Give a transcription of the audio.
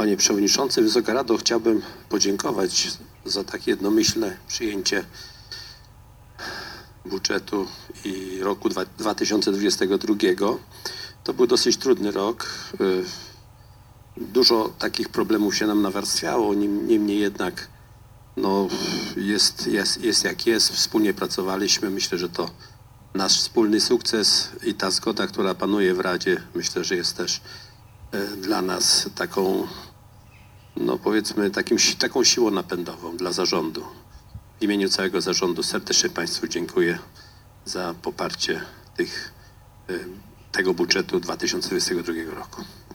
Panie Przewodniczący, Wysoka Rado, chciałbym podziękować za tak jednomyślne przyjęcie budżetu i roku 2022. To był dosyć trudny rok. Dużo takich problemów się nam nawarstwiało, niemniej jednak no, jest jak jest. Wspólnie pracowaliśmy. Myślę, że to nasz wspólny sukces i ta zgoda, która panuje w Radzie, myślę, że jest też dla nas taką, no powiedzmy, taką siłą napędową dla zarządu. W imieniu całego zarządu serdecznie Państwu dziękuję za poparcie tego budżetu 2022 roku.